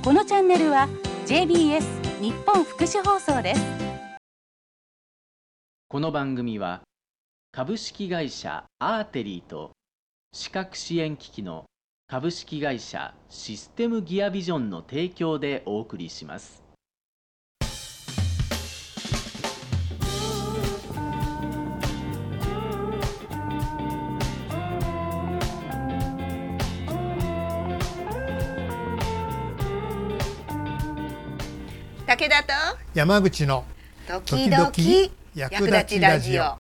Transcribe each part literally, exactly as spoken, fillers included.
このチャンネルは ジェイビーエス 日本福祉放送です。 この番組は株式会社アーテリーと視覚支援機器の株式会社システムギアビジョンの提供でお送りします。 武田と山口の時々役立ちラジオ。は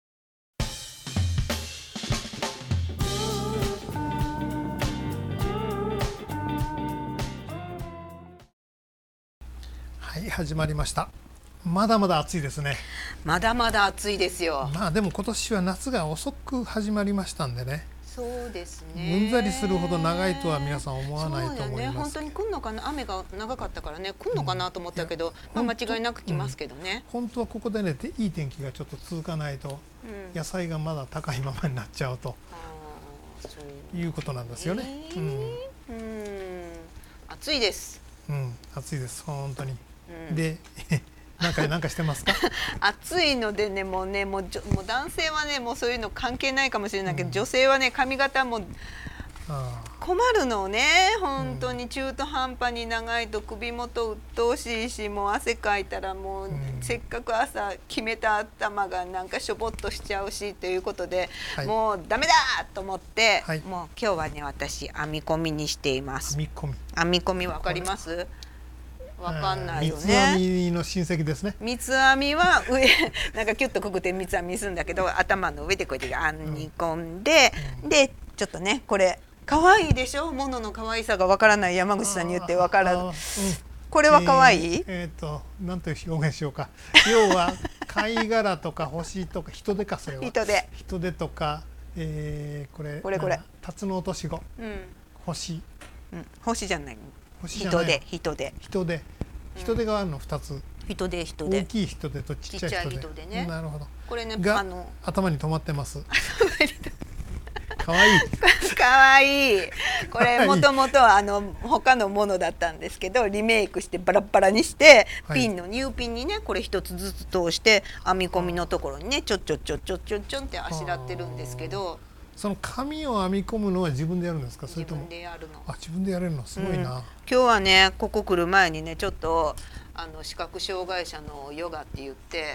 い、始まりました。まだまだ暑いですね。 まだまだ暑いですよ。 まあでも今年は夏が遅く始まりましたんでね。 そうですね。 うんざりするほど長いとは皆さん思わないと思います。 そうよね、本当に来んのかな、雨が長かったからね、来んのかなと思ったけど、うん、まあ間違いなく来ますけどね、 うん。本当はここでね、いい天気がちょっと続かないと、うん、野菜がまだ高いままになっちゃうと、うん、いうことなんですよね。えー、うん、うん暑いです。 うん、暑いです本当に。うん、で。なんかなんかしてますか？ 暑いのでね、もうね、もう、もう男性はね、もうそういうの関係ないかもしれないけど、うん、女性はね、髪型も困るのね。本当に中途半端に長いと首元鬱陶しいし、もう汗かいたらもう、うん、せっかく朝決めた頭がなんかしょぼっとしちゃうしということで、はい、もうダメだと思って、はい、もう今日はね、私編み込みにしています。 編み込み。 編み込みわかります？わかんないよね。 三つ編みの親戚ですね。 三つ編みは上なんかキュッとくぐって三つ編みするんだけど、頭の上でこうやって編み込んで、うん、でちょっとね、これ可愛いでしょ。ものの可愛さがわからない山口さんに言ってわからず、うん、これは可愛い？ えー、えー、となんという表現しようか。要は貝殻とか星とか人手か、それは人手人手とか、えー、これこれこれ辰の落とし子、うん、星、 うん、星じゃない、人手人手人手人手があるのふたつ。 人手人手、 大きい人手とちっちゃい人手、 人手ね。 なるほど。 これね、 があの頭に止まってます。かわいい。 かわいい。これもともとあの他のものだったんですけど、リメイクしてバラバラにして、はい、ピンのニューピンにね、これ一つずつ通して編み込みのところにね、ちょちょちょちょちょちょんってあしらってるんですけど。 その紙を編み込むのは自分でやるんですか？それとも自分でやるの。 あ、自分でやれるのすごいな。うん、 今日はね、ここ来る前にね、ちょっとあの視覚障害者のヨガって言って、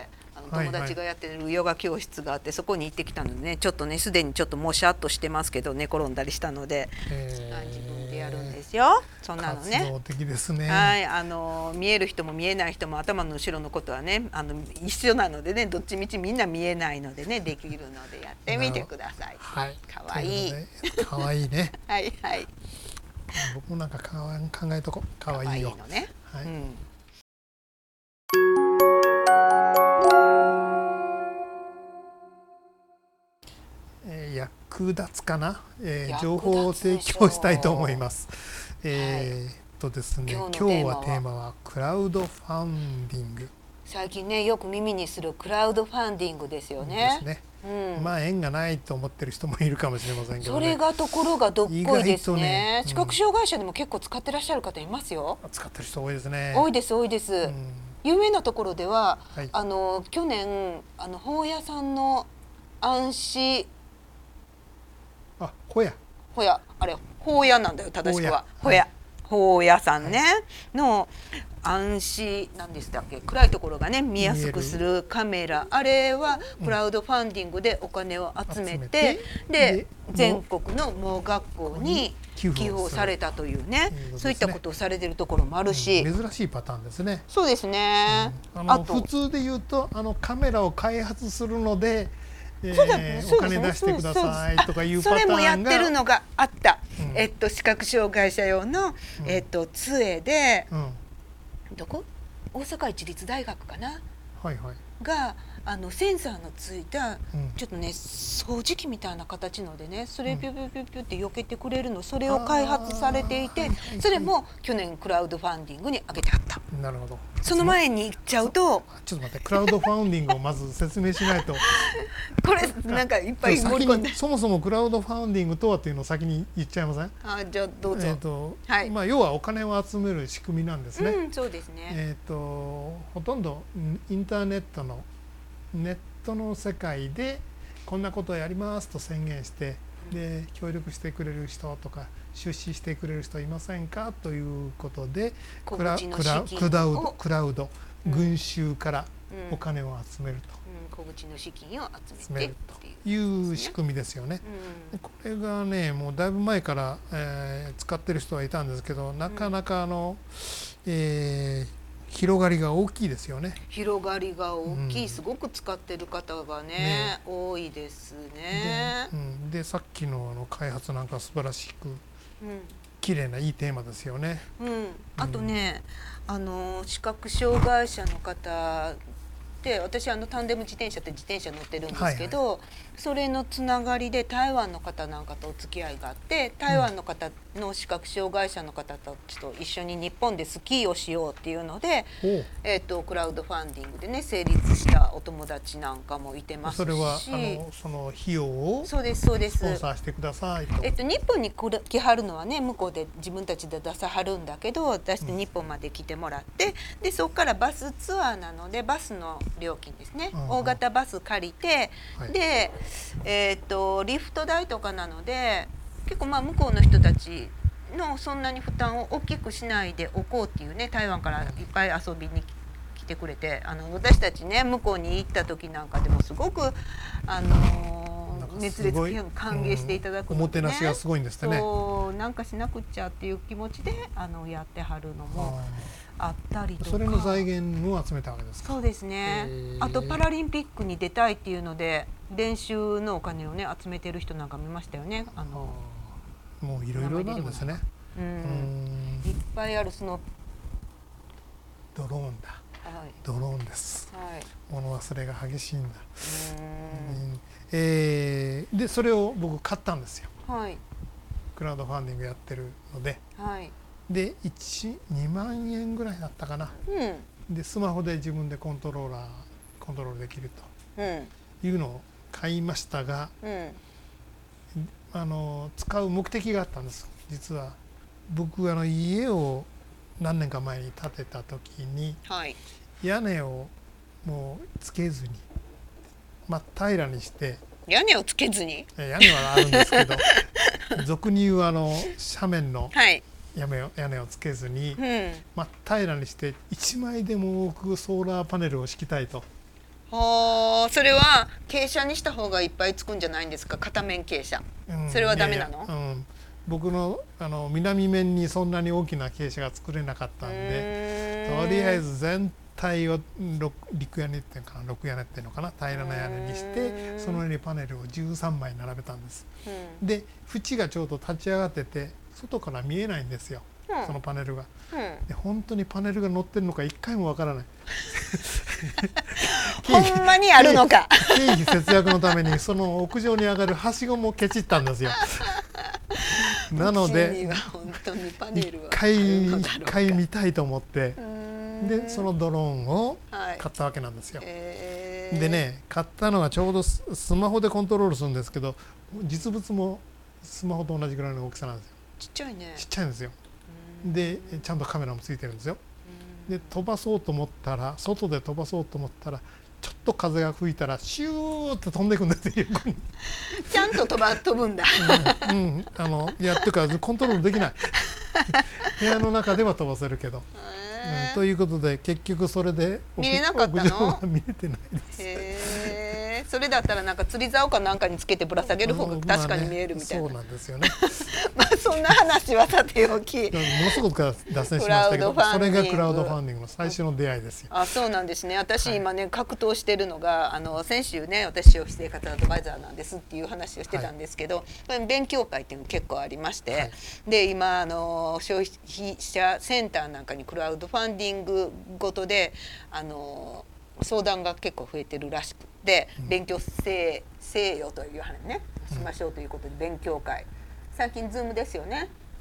あの友達がやってるヨガ教室があって、はいはい、そこに行ってきたのでね、ちょっとね、すでにちょっともしゃっとしてますけど、寝転んだりしたので、自分でやるんですよ。そんなのね。 活動的ですね。 はい、あの見える人も見えない人も頭の後ろのことはね、あの一緒なのでね、どっちみちみんな見えないのでね、できるのでやってみてください。 はい。 かわいい。 かわいいね。 はいはい。 僕もなんかかわ考えとこ。かわいいよ。 かわいいのね。はい。うん、 役立つかな、えー、情報を提供したいと思います。えー、っとですね、今日はテーマはクラウドファンディング。 最近ね、よく耳にするクラウドファンディングですよね。 ですね。うん、まあ縁がないと思ってる人もいるかもしれませんけど、ね、 それがところがどっこいですね。ね、うん、視覚障害者でも結構使ってらっしゃる方いますよ。 使ってる人多いですね。 多いです多いです。うん、有名なところでは、はい、あの去年あの本屋さんの暗視あ、ほや。 ほや、あれ、ほやなんだよ、正しくは。ほや。ほやさんね、はい、の暗視なんですだっけ、暗いところがね見やすくするカメラ、あれはクラウドファンディングでお金を集めて、うん、で全国の盲学校に寄付をされたというね、うん、そういったことをされてるところもあるし、 うん、珍しいパターンですね。 そうですね。 うん、あのあと普通で言うとあのカメラを開発するので。えー、お金出してくださいとかいうパターンが、 それもやってるのがあった、うん、えっと視覚障害者用の、うん、えっと杖で、うん、どこ大阪市立大学かな、 はいはい、 があのセンサーのついた、うん、ちょっとね掃除機みたいな形のでね、それピュピュピュピュって避けてくれるの、それを開発されていて、それも去年クラウドファンディングに上げてあった。 なるほど。 その前に言っちゃうと、 ちょっと待って、クラウドファウンディングをまず説明しないとこれなんかいっぱい盛り込んで、 そもそもクラウドファウンディングとはっていうのを先に言っちゃいません？ あ、じゃあどうぞ。 えーとはい、 まあ、要はお金を集める仕組みなんですね。 うん、そうですね。 えーとほとんどインターネットのネットの世界でこんなことをやりますと宣言して、で協力してくれる人とか出資してくれる人いませんかということで、クラクラクラウドクラウド群衆からお金を集めると、 うんうん、小口の資金を集めてという仕組みですよね。うん、これがねもうだいぶ前から、えー、使ってる人はいたんですけど、なかなかあの、えー広がりが大きいですよね。 広がりが大きい、うん、すごく使ってる方が ね, ね多いですね。 で、うん、でさっき の, あの開発なんか素晴らしく、うん、綺麗ないいテーマですよね。 うん、あとね、うん、あの視覚障害者の方で、私あのタンデム自転車って自転車乗ってるんですけど、はいはい、それのつながりで台湾の方なんかとお付き合いがあって、台湾の方の視覚障害者の方たちと一緒に日本でスキーをしようっていうので、えー、とクラウドファンディングでね成立したお友達なんかもいてますし、 それはあのその費用をそうですそうですスポンサーしてくださいと、 えー、と日本に来はるのはね向こうで自分たちで出さはるんだけど、出して日本まで来てもらって、うん、でそこからバスツアーなのでバスの料金ですね、うん、大型バス借りて、はい、で、えー、とリフト代とかなので結構まあ向こうの人たちのそんなに負担を大きくしないでおこうっていうね、台湾からいっぱい遊びに来てくれて、あの私たちね向こうに行った時なんかでもすごくあのー、熱烈歓迎していただくので、ね、 おもてなしがすごいんですね。 そうなんかしなくっちゃっていう気持ちであのやってはるのもあったりとか、 それの財源を集めたわけですか。 そうですね。あとパラリンピックに出たいっていうので練習のお金をね集めてる人なんか見ましたよね。あのもういろいろなんですね。 うん、いっぱいあるそのドローンだ、はい、ドローンです、はい、物忘れが激しいんだ。うん、えー、でそれを僕買ったんですよ、はい、クラウドファンディングやってるので、はい、でいち、にまんえんぐらいだったかな、うん、でスマホで自分でコントローラーコントロールできるというのを買いましたが、うん、あの使う目的があったんです。実は僕あの家を何年か前に建てた時に、はい、屋根をもうつけずに真っ平らにして、 屋根をつけずに屋根はあるんですけど俗に言うあの斜面の屋根を、屋根をつけずに、うん、真っ平らにしていちまいでも多くソーラーパネルを敷きたいと。 はあ、それは傾斜にした方がいっぱいつくんじゃないんですか。片面傾斜、うん、それはダメなの？ いやいや、うん、僕 の, あの南面にそんなに大きな傾斜が作れなかったんで、とりあえず全体を陸屋根っていうのかな、六屋根っていうのかな、平らな屋根にして、その上にパネルをじゅうさんまい並べたんです。で縁がちょうど立ち上がってて外から見えないんですよ、うん、そのパネルが、うん、で本当にパネルが乗ってるのか一回もわからないほんまにあるのか経費節約のためにその屋上に上がるはしごもケチったんですよなので一回一回見たいと思って、でそのドローンを買ったわけなんですよ、はい、えー、でね買ったのはちょうどスマホでコントロールするんですけど、実物もスマホと同じぐらいの大きさなんですよ。 ちっちゃいね。 ちっちゃいんですよ。でちゃんとカメラもついてるんですよ。で飛ばそうと思ったら、外で飛ばそうと思ったらちょっと風が吹いたらシューって飛んでいくんですよちゃんと飛ば飛ぶんだうん、うん、あのいやっていうかコントロールできない部屋の中では飛ばせるけど、うん、ということで結局それで見れなかったの？ は見れてないです。 へー、それだったらなんか釣り竿かなんかにつけてぶら下げる方が確かに見えるみたいな、 まあね、そうなんですよねまあそんな話はさておき、 ものすごく脱線しましたけど、それがクラウドファンディングの最初の出会いですよ。 あ、そうなんですね。私今ね、はい、格闘してるのが、あの先週ね、私消費生活アドバイザーなんですっていう話をしてたんですけど、はい、勉強会っていうの結構ありまして、はい、で今あの消費者センターなんかにクラウドファンディングごとであの相談が結構増えてるらしくて、うん、勉強せせよという話ねしましょうということで勉強会、最近ズームですよね。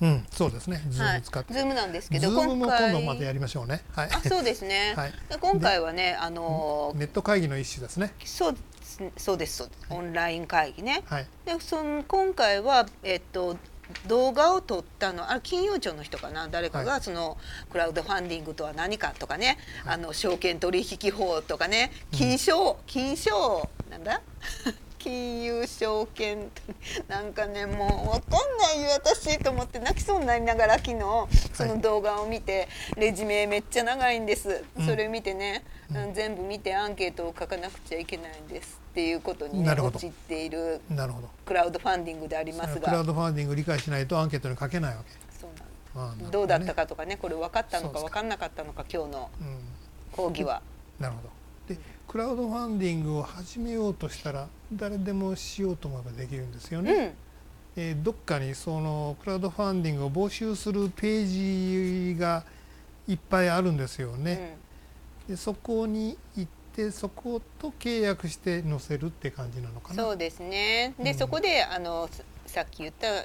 うん、そうですね。ズーム使って。 ズームなんですけど、 ズームも今度またやりましょうね。はい。 あ、そうですね。はい、今回はね、あのネット会議の一種ですね。 そうそうです。オンライン会議ね。はい。で、その今回はえっと動画を撮ったの、あれ金融庁の人かな、誰かがそのクラウドファンディングとは何かとかね、はい、あの証券取引法とかね、金賞、金賞なんだ。金融証券なんかね、もう分かんないよ私と思って泣きそうになりながら昨日その動画を見て、レジュメめっちゃ長いんです、うん、それ見てね、うん、全部見てアンケートを書かなくちゃいけないんですっていうことに、ね、陥っているクラウドファンディングでありますが、 クラウドファンディング理解しないとアンケートに書けないわけ。 そうなんです、まあね、どうだったかとかね、これ分かったのか分かんなかったのか今日の講義は、 うん、なるほど。でクラウドファンディングを始めようとしたら誰でもしようと思えばできるんですよね、うん、えー、どっかにそのクラウドファンディングを募集するページがいっぱいあるんですよね、うん、でそこに行ってそこと契約して載せるって感じなのかな。 そうですね。で、うん、そこであのさっき言ったあの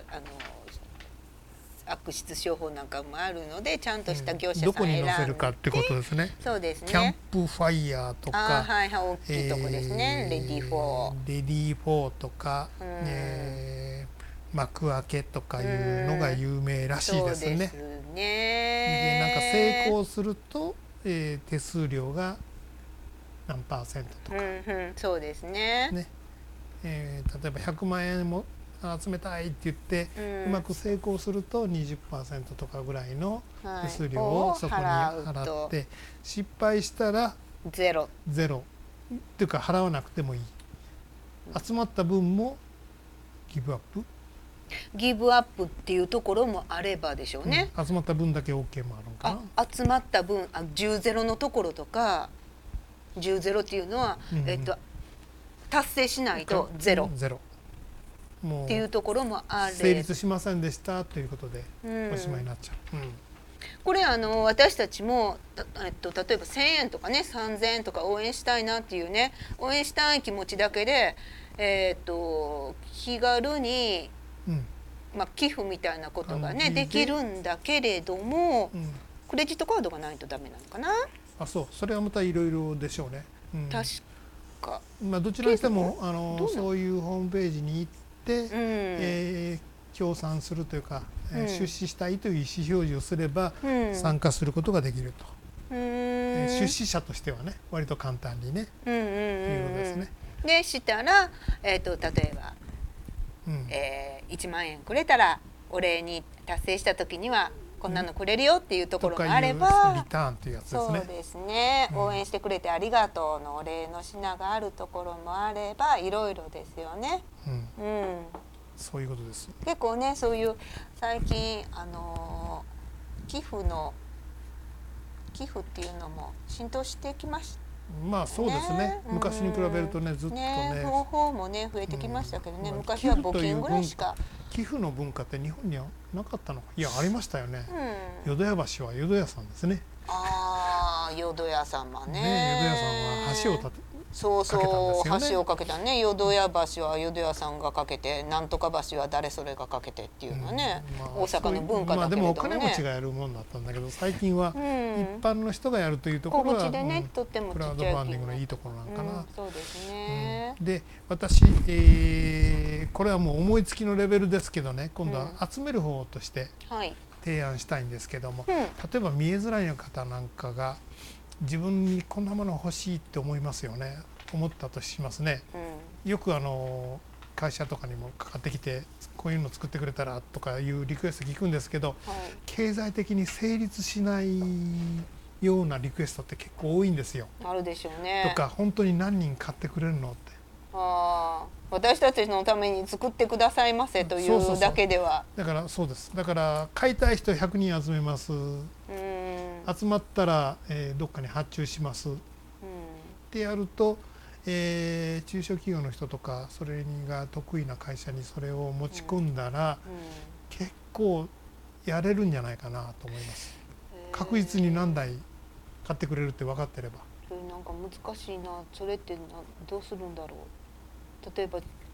悪質商法なんかもあるのでちゃんとした業者さんを選んで、うん、どこに載せるかってことですね。そうですね。 キャンプファイヤーとか、 あ、はいはい、大きいとこですね、えー、レディーフォーレディーフォーとか、うん、えー、幕開けとかいうのが有名らしいですね。そうですね。 でなんか成功すると、えー、手数料が何パーセントとか、 うんうん、そうですね。 ね、えー、例えばひゃくまんえんも集めたいって言って、うん、うまく成功すると にじゅっパーセント とかぐらいの手数料をそこに払って、はい、失敗したらゼロゼロっていうか払わなくてもいい、集まった分もギブアップギブアップっていうところもあればでしょうね、 うん、集まった分だけ OK もあるのかな。 あ、集まった分、あ、じゅうゼロのところとかじゅうゼロっていうのは、うんうん、えっと、達成しないとゼロゼロもうっていうところもあれ、 成立しませんでしたということでおしまいになっちゃう、うん、 これあの私たちも、えっと、例えばせんえんとかねさんぜんえんとか応援したいなっていうね、応援したい気持ちだけで、えー、っと気軽に、うん、まあ、寄付みたいなことがねできるんだけれども、うん、クレジットカードがないとダメなのかな。 あ、そう、それはまたいろいろでしょうね、うん、 確か、 まあ、どちらにしてもあのそういうホームページに行ってで、うん、えー、協賛するというか、うん、出資したいという意思表示をすれば、うん、参加することができると、うん、えー、出資者としてはね割と簡単にね、うんうんうんうん、いうことですね。 でしたら、えー、と例えば、うん、えー、いちまんえんくれたらお礼に達成した時にはこんなのくれるよっていうところがあれば、 リターンというやつですね。 そうですね、うん、応援してくれてありがとうのお礼の品があるところもあればいろいろですよね、うんうん、 そういうことです。 結構ね、そういう最近あのー、寄付の寄付っていうのも浸透してきました。 まあそうですね、昔に比べるとね、ずっとね、 ね、方法もね増えてきましたけどね、うん、昔は募金ぐらいしか寄付の文化って日本にはなかったのか。いや、ありましたよね、うん、淀屋橋は淀屋さんですね。 ああ、淀屋様ね、 ね、淀屋さんは橋を建てそうそう、橋を架けたね。淀屋橋は淀屋さんが架けて、なんとか橋は誰それが架けてっていうのはね、うん、まあ、大阪の文化だけれどもね。まあでもお金持ちがやるもんだったんだけど、最近は一般の人がやるというところが、 小口でね、とってもちっちゃいクラウドファンディングのいいところなんかな、 うん、そうですね、 うん、で私、えー、これはもう思いつきのレベルですけどね、今度は集める方として提案したいんですけども、うん、例えば見えづらいの方なんかが自分にこんなもの欲しいって思いますよね。思ったとしますね、うん、よくあの会社とかにもかかってきてこういうの作ってくれたらとかいうリクエスト聞くんですけど、はい、経済的に成立しないようなリクエストって結構多いんですよ。 あるでしょうね。 とか本当に何人買ってくれるのって、 あ、私たちのために作ってくださいませというだけでは。 そうそうそう、だからそうです。だから買いたい人ひゃくにん集めます、うん、集まったら、えー、どっかに発注します、うん、ってやると、えー、中小企業の人とかそれが得意な会社にそれを持ち込んだら、うんうん、結構やれるんじゃないかなと思います。確実に何台買ってくれるって分かってれば。 それなんか難しいな。それってなどうするんだろう。例えば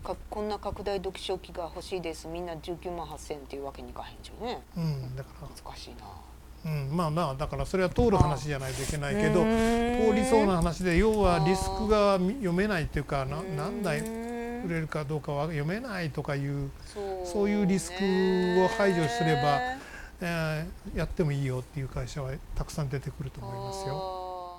かこんな拡大読書機が欲しいですみんなじゅうきゅうまんはっせんっていうわけにいかへんじゃんね、 うん、だから難しいな。 うん、まあまあだからそれは通る話じゃないといけないけど通りそうな話で要はリスクが読めないっていうかな何台売れるかどうかは読めないとかいうそういうリスクを排除すれば、えー、やってもいいよっていう会社はたくさん出てくると思いますよ。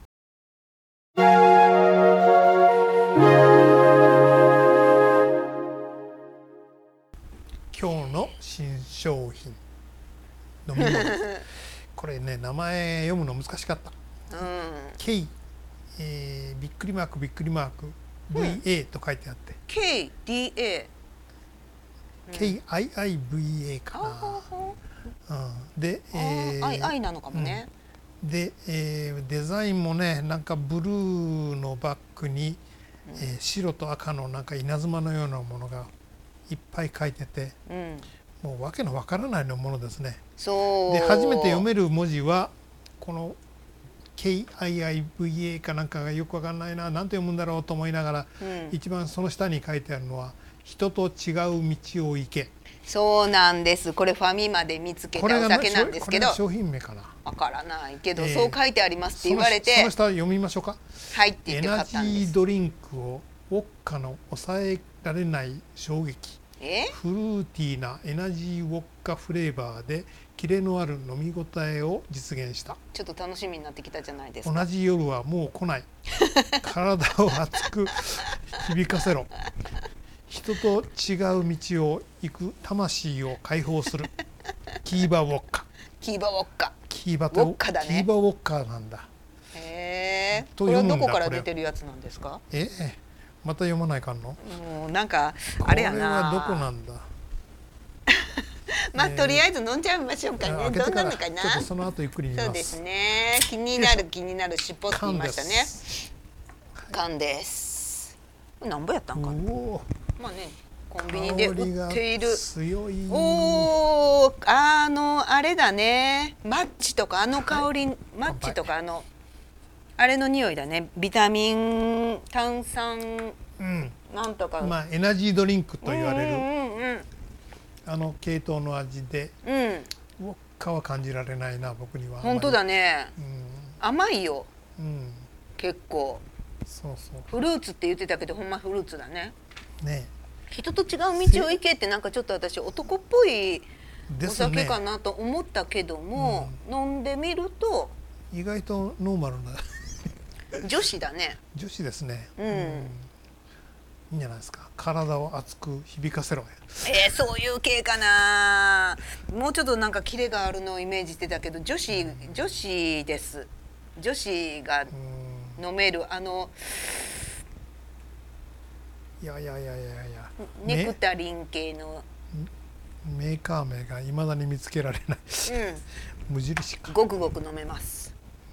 うん、今日の新商品飲み物これね名前読むの難しかった、うん、K、えー、びっくりマークびっくりマーク ブイエー と書いてあって、うん、 ケーディーエー、ケーアイアイブイエー かな、うん、で、 えー、I なのかもね、 うん、で、えー、デザインもねなんかブルーのバッグに、うんえー、白と赤のなんか稲妻のようなものがいっぱい書いてて、うんもうわけのわからないのものですね。 そうで初めて読める文字はこの ケーアイアイブイエー かなんかがよくわかんないな何て読むんだろうと思いながら、うん、一番その下に書いてあるのは人と違う道を行け。 そうなんです。これファミマで見つけたお酒なんですけど、 これ商品名かなわからないけど、えー、そう書いてありますって言われてその、その下読みましょうか。 はいって言って買ったんです。 エナジードリンクをウォッカの抑えられない衝撃フルーティーなエナジーウォッカフレーバーでキレのある飲み応えを実現した。 ちょっと楽しみになってきたじゃないですか。 同じ夜はもう来ない体を熱く響かせろ人と違う道を行く魂を解放するキーバウォッカキーバウォッカキーバウォッカだね。 キーバウォッカなんだ。 へえ。これはどこから出てるやつなんですか。 ええまた読まないかんの。 もうなんかあれやな。 これはどこなんだ。 まあ、えー、とりあえず飲んじゃいましょうかね。どんなのかな。 ちょっとその後ゆっくり見ます。 そうですね。気になる気になるしっぽって言いましたね。缶です。何ぼやったんかな。まあね、コンビニで売っている。 強い。 おお、あのあれだね。マッチとかあの香り、はい、マッチとかあの。あれの匂いだね。ビタミン炭酸、うん、なんとか、 まあエナジードリンクと言われる、うんうんうん、あの系統の味で、うん、ウォッカは感じられないな僕には。 本当だね、うん、甘いよ、うん、結構。 そうそう。 フルーツって言ってたけどほんまフルーツだね。 ね。 人と違う道を行けってなんかちょっと私男っぽいお酒かなと思ったけども、ねうん、飲んでみると意外とノーマルな。 女子だね。 女子ですね。うん。うん、いいんじゃないですか。体を熱く響かせろ。 えー、そういう系かな。もうちょっとなんかキレがあるのをイメージしてたけど、女子、うん、女子です。女子が飲めるあの。 いやいやいやいやいや。 ネクタリン系の。 メーカー名が未だに見つけられない。うん。無印か。 ごくごく飲めます。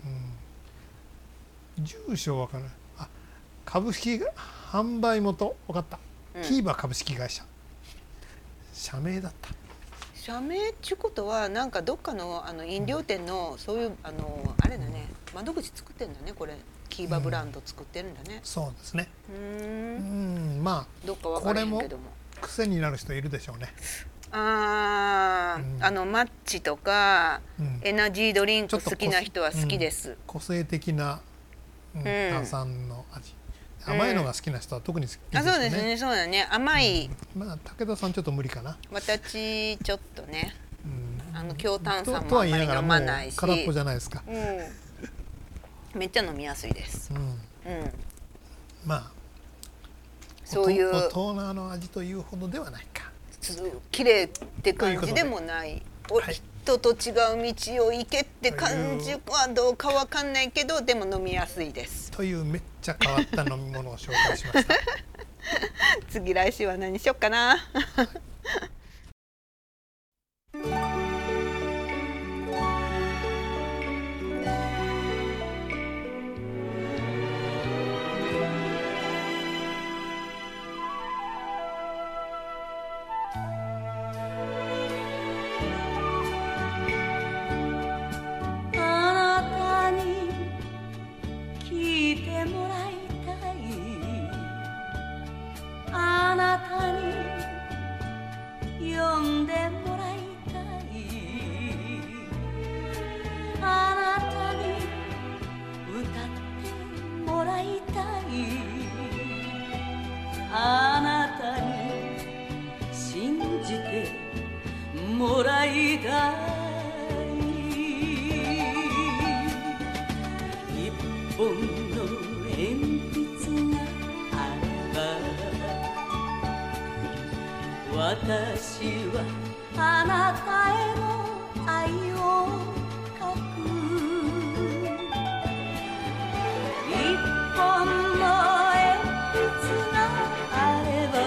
住所わからない。あ、株式販売元分かった、うん、キーバ株式会社社名だった。 社名っちゅうことはなんかどっかのあの飲料店のそういうあのあれだね、窓口作ってんだね。これキーバブランド作ってるんだね、 うん、そうですね。うーん、まあどっか分からへんけどもこれも癖になる人いるでしょうね。 あー、うん、あのマッチとか、うん、エナジードリンク好きな人は好きです、うん、 個性的なうん、炭酸の味、甘いのが好きな人は特に好きですよね、うん、あ、 そうですね、そうだね、甘い、 うん、まあ武田さんちょっと無理かな。 私ちょっとね、うん、あの強炭酸もあんまり飲まないし、 空っぽじゃないですか、 うん、めっちゃ飲みやすいです、うんうん、 まあそういう大人の味というほどではないか。 綺麗って感じでもない。人と違う道を行けって感じはどうかわかんないけど、でも飲みやすいです。 というめっちゃ変わった飲み物を紹介しました。 次来週は何しよっかな。 あなもらいたい一本の鉛筆があれば私はあなたへの愛を書く一本の鉛筆があれば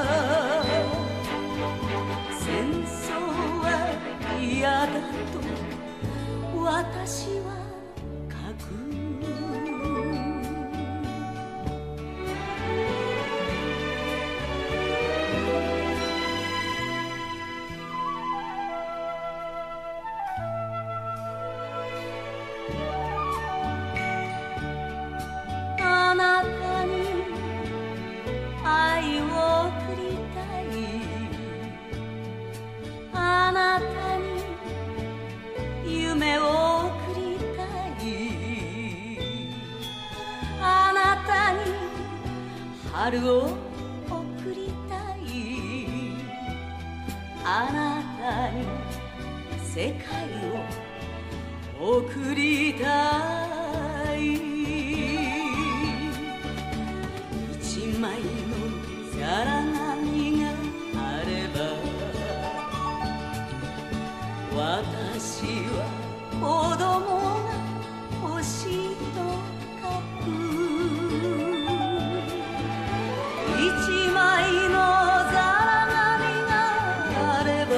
戦争は嫌だと私は書くあなたに愛を送りたいあなたに夢を送りたいあなたに春を送りたいあなたに世界を送りたい一枚のざら紙があれば私は子供が欲しいと書く一枚のざら紙があれば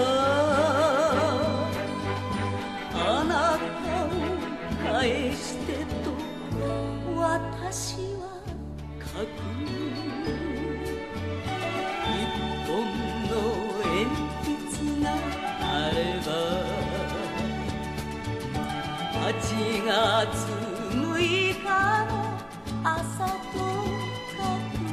あなたを返してと私は書く一本の鉛筆があればはちがつむいかの朝と書く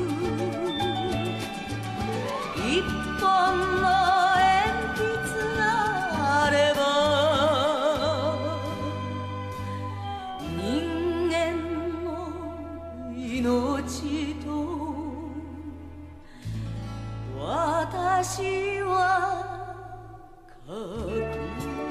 一本の鉛筆があれば人間の命と私は書く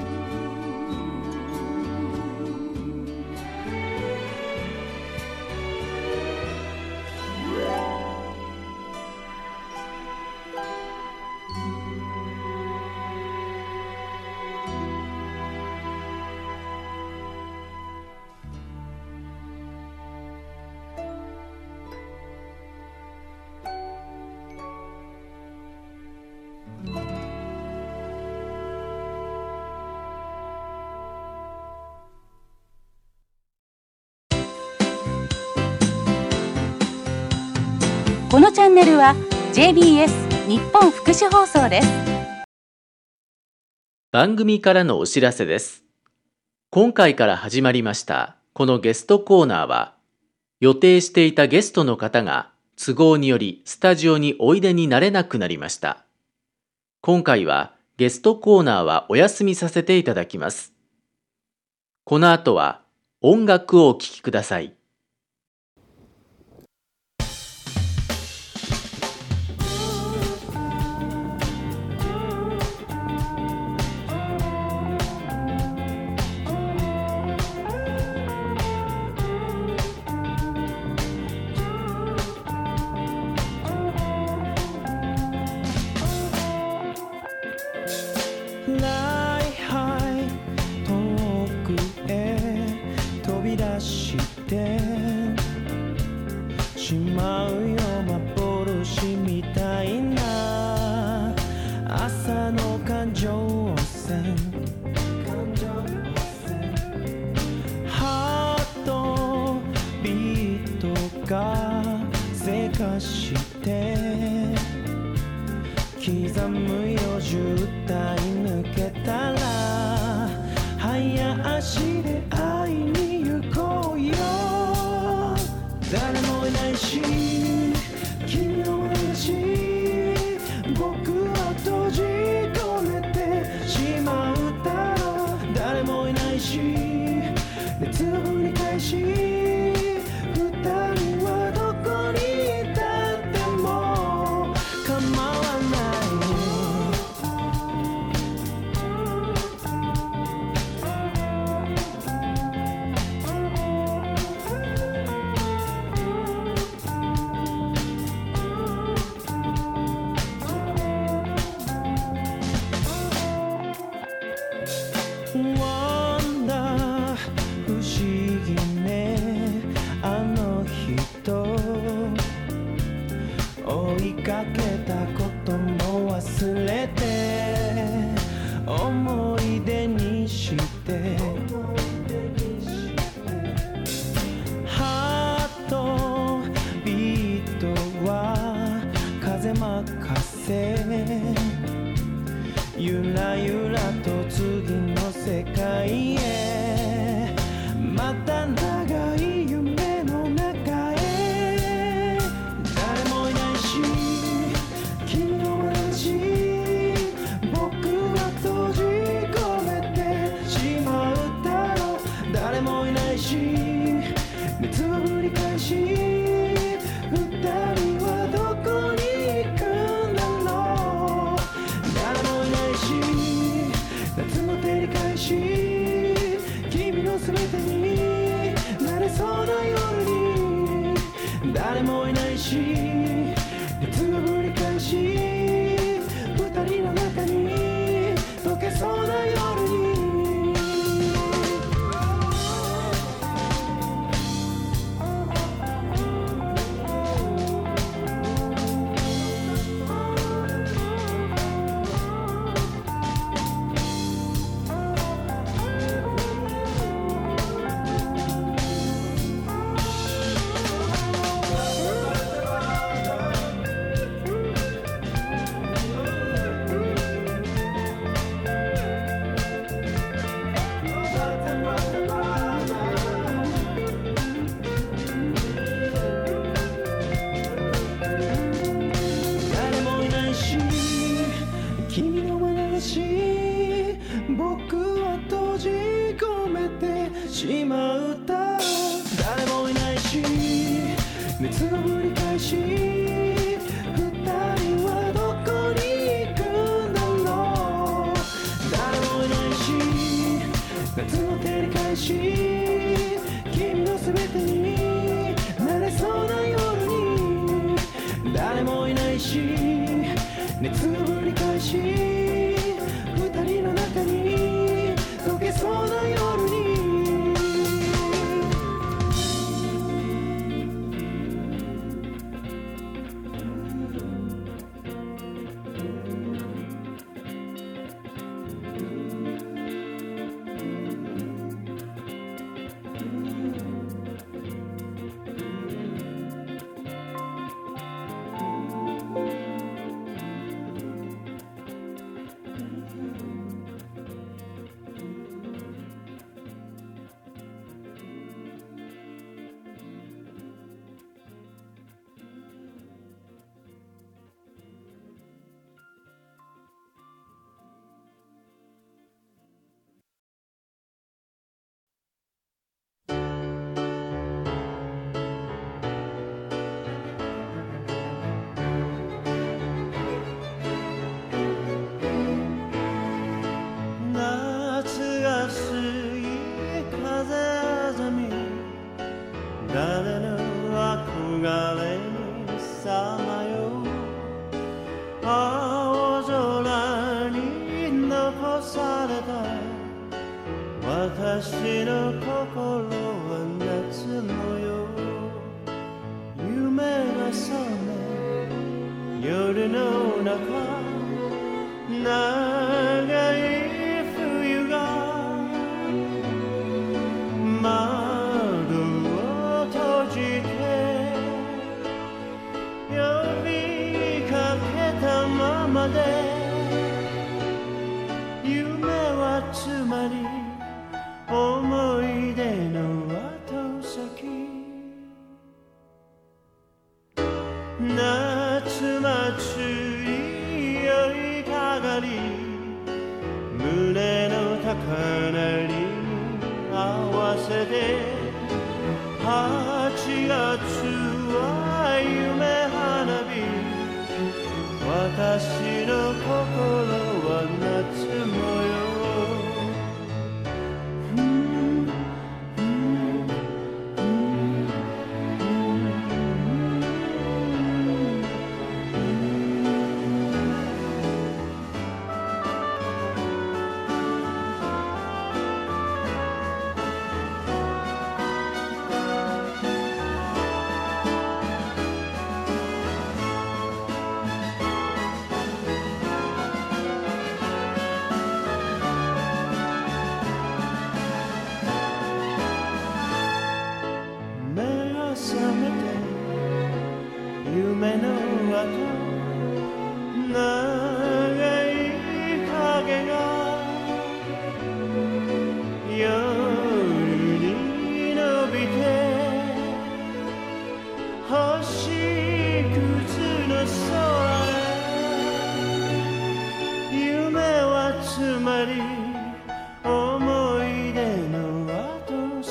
このチャンネルは ジェイビーエス 日本福祉放送です。 番組からのお知らせです。今回から始まりましたこのゲストコーナーは、予定していたゲストの方が都合によりスタジオにおいでになれなくなりました。今回はゲストコーナーはお休みさせていただきます。この後は音楽をお聴きください。 しまうよ幻みたいな朝の環状線ハートビートがせかして刻むよ渋滞抜けたら早足で会いに行こうよ誰もいないし君の話僕は閉じ込めてしまうだろう誰もいないし熱を繰り返し二人はどこにいたっても構わない Wonder 不思議ねあの人追いかけたことも忘れて思い出にしてハートビートは風任せゆらゆらと次の世界へまた長い夢の中へ誰もいないし君の話僕は閉じ込めてしまうだろう誰もいないし熱をぶり返し二人はどこに行くんだろう誰もいないし夏の照り返し君の全てになれそうな夜に誰もいないし熱がぶり返し二人の中に溶けそうな夜にしまうだ誰もいないし熱のぶり返し二人はどこに行くんだろう誰もいないし夏の照り返し君の全てになれそうな夜に誰もいないし熱のぶり返し二人の中に溶けそうな夜に私の心は夏模様夢が覚め夜の中長い冬が窓を閉じて呼びかけたままで夢はつまり思い出の後先夏祭り酔いかがり胸の高鳴りに合わせてはちがつは夢花火私の心は夏模様はと長い影が夜に伸びて星屑の空へ夢はつまり思い出の後先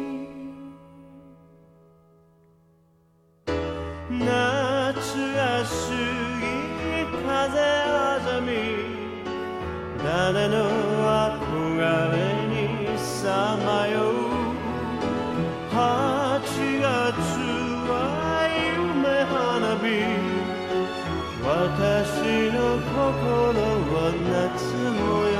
夏が過ぎ風あざみ誰の憧れにさまようはちがつは夢花火私の心は夏模様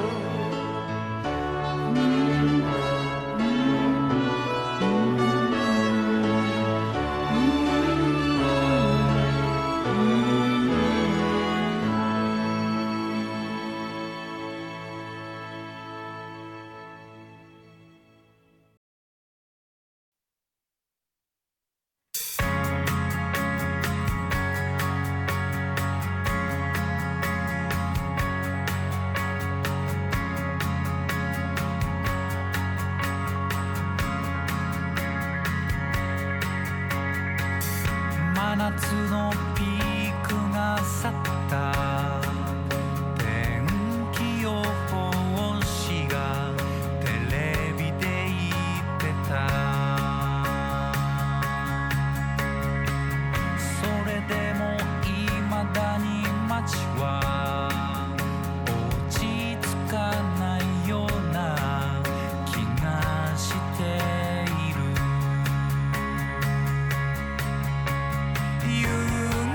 真夏のピークが去った天気予報士がテレビで言ってたそれでも未だに街は落ち着かないような気がしている夕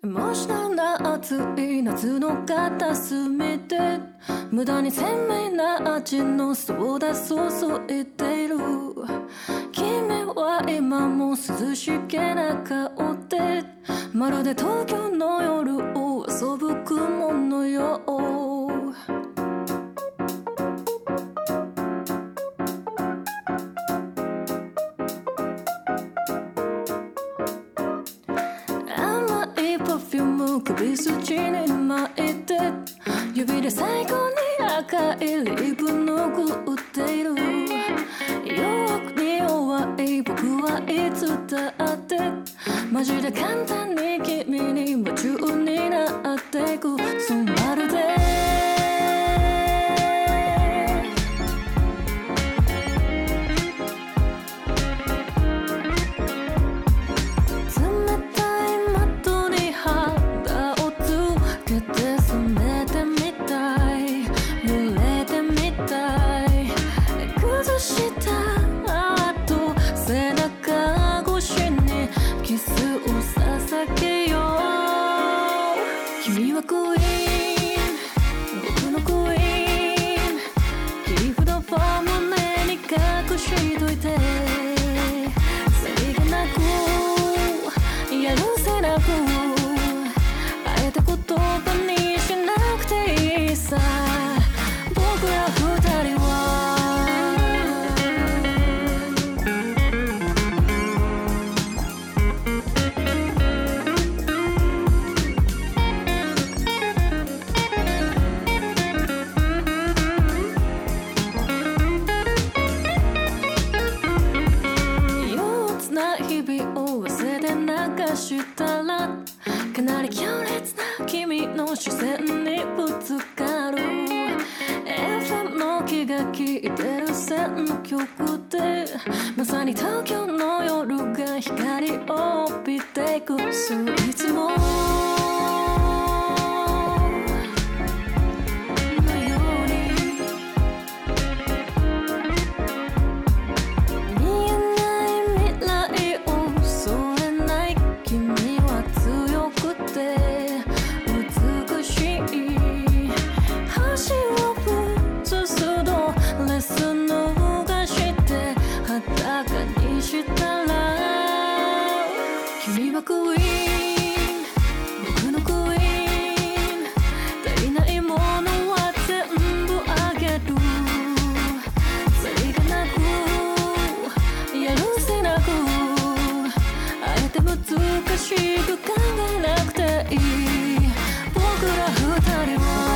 もしなら暑い夏の片隅で無駄に鮮明な味のソーダ注いでいる君は今も涼しげな顔でまるで東京の夜を遊ぶ雲のよう首筋に巻いて指で最後に赤いリブ拭っている弱くに弱い僕はいつだってマジで簡単に君に夢中になっていくそうまるで君はクイーン僕のクイーンギフトフォーム胸に隠しといてさりげなくやるせなくあえて言葉にしなくていいさ僕ら二人はしたらかなり強烈な君の視線にぶつかる エフエム の気が利いてる選曲でまさに東京の夜が光を帯びていくそういつも君はクイーン僕のクイーン足りないものは全部あげるさりげなくやるせなくあえて難しく考えなくていい僕ら二人は